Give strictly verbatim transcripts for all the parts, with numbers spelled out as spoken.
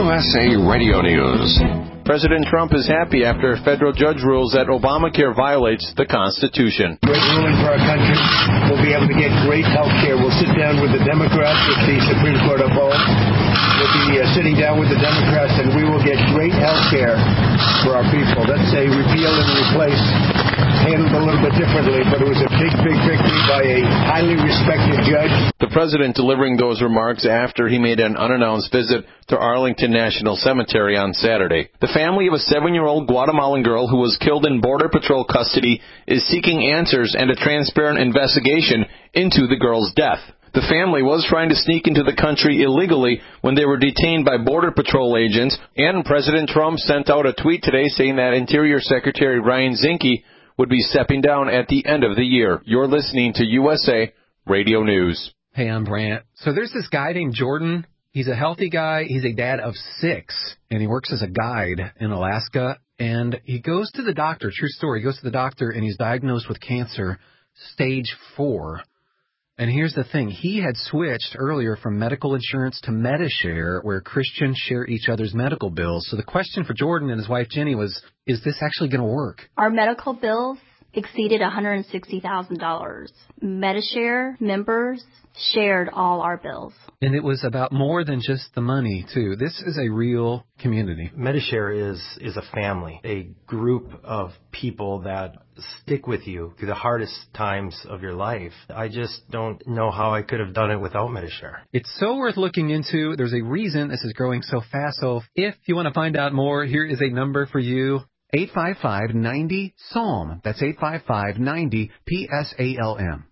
U S A Radio News. President Trump is happy after a federal judge rules that Obamacare violates the Constitution. Great ruling for our country. We'll be able to get great health care. We'll sit down with the Democrats if the Supreme Court upholds. We'll be uh, sitting down with the Democrats, and we will get great health care for our people. That's a repeal and replace, handled a little bit differently, but it was a big, big victory by a highly respected judge. The president delivering those remarks after he made an unannounced visit to Arlington National Cemetery on Saturday. The family of a seven-year-old Guatemalan girl who was killed in Border Patrol custody is seeking answers and a transparent investigation into the girl's death. The family was trying to sneak into the country illegally when they were detained by Border Patrol agents, and President Trump sent out a tweet today saying that Interior Secretary Ryan Zinke would be stepping down at the end of the year. You're listening to U S A Radio News. Hey, I'm Brant. So there's this guy named Jordan. He's a healthy guy. He's a dad of six, and he works as a guide in Alaska. And he goes to the doctor, true story, he goes to the doctor, and he's diagnosed with cancer, stage four. And here's the thing. He had switched earlier from medical insurance to Medishare, where Christians share each other's medical bills. So the question for Jordan and his wife Jenny was, is this actually going to work? Our medical bills exceeded one hundred sixty thousand dollars. Medishare members shared all our bills. And it was about more than just the money, too. This is a real community. Medishare is, is a family, a group of people that stick with you through the hardest times of your life. I just don't know how I could have done it without Medishare. It's so worth looking into. There's a reason this is growing so fast. So if you want to find out more, here is a number for you. eight five five, nine zero, S A L M. That's eight five five, nine zero, P S A L M.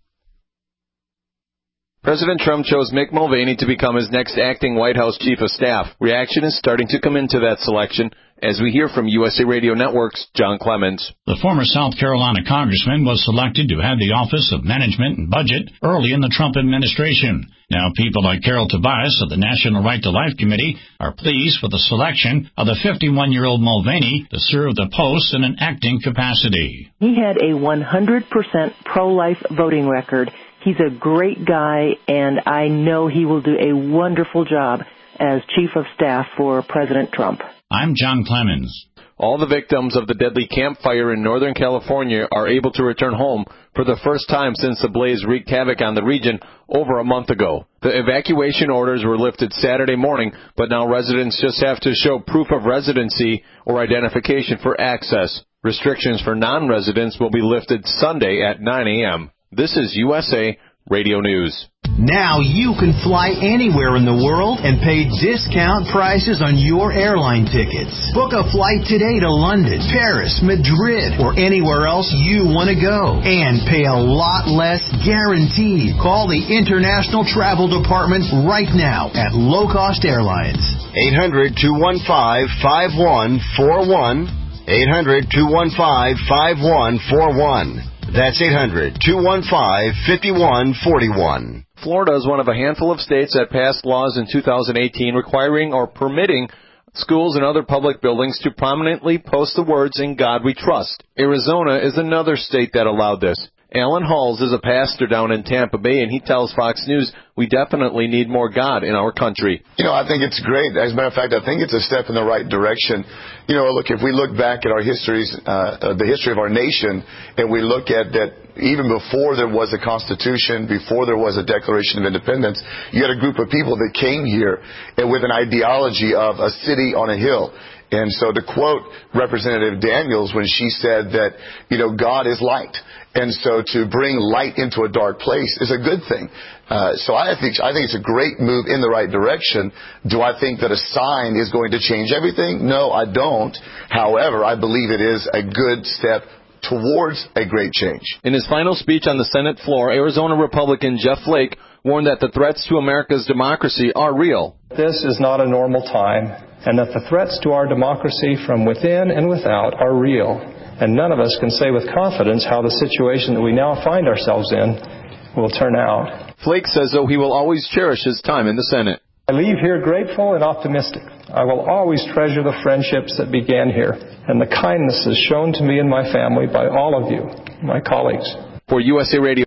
President Trump chose Mick Mulvaney to become his next acting White House chief of staff. Reaction is starting to come into that selection as we hear from U S A Radio Network's John Clemens. The former South Carolina congressman was selected to head the Office of Management and Budget early in the Trump administration. Now, people like Carol Tobias of the National Right to Life Committee are pleased with the selection of the fifty-one-year-old Mulvaney to serve the post in an acting capacity. He had a one hundred percent pro-life voting record. He's a great guy, and I know he will do a wonderful job as Chief of Staff for President Trump. I'm John Clemens. All the victims of the deadly Camp Fire in Northern California are able to return home for the first time since the blaze wreaked havoc on the region over a month ago. The evacuation orders were lifted Saturday morning, but now residents just have to show proof of residency or identification for access. Restrictions for non-residents will be lifted Sunday at nine a.m. This is U S A Radio News. Now you can fly anywhere in the world and pay discount prices on your airline tickets. Book a flight today to London, Paris, Madrid, or anywhere else you want to go. And pay a lot less guaranteed. Call the International Travel Department right now at Low Cost Airlines. eight hundred, two one five, five one four one. eight hundred, two one five, five one four one. That's eight hundred, two one five, five one four one. Florida is one of a handful of states that passed laws in two thousand eighteen requiring or permitting schools and other public buildings to prominently post the words, "In God We Trust." Arizona is another state that allowed this. Alan Halls is a pastor down in Tampa Bay, and he tells Fox News, we definitely need more God in our country. You know, I think it's great. As a matter of fact, I think it's a step in the right direction. You know, look, if we look back at our histories, uh, the history of our nation, and we look at that even before there was a Constitution, before there was a Declaration of Independence, you had a group of people that came here and with an ideology of a city on a hill. And so to quote Representative Daniels when she said that, you know, God is light. And so to bring light into a dark place is a good thing. Uh, so I think I think it's a great move in the right direction. Do I think that a sign is going to change everything? No, I don't. However, I believe it is a good step towards a great change. In his final speech on the Senate floor, Arizona Republican Jeff Flake warned that the threats to America's democracy are real. This is not a normal time, and that the threats to our democracy from within and without are real. And none of us can say with confidence how the situation that we now find ourselves in will turn out. Flake says, though, he will always cherish his time in the Senate. I leave here grateful and optimistic. I will always treasure the friendships that began here and the kindnesses shown to me and my family by all of you, my colleagues. For U S A Radio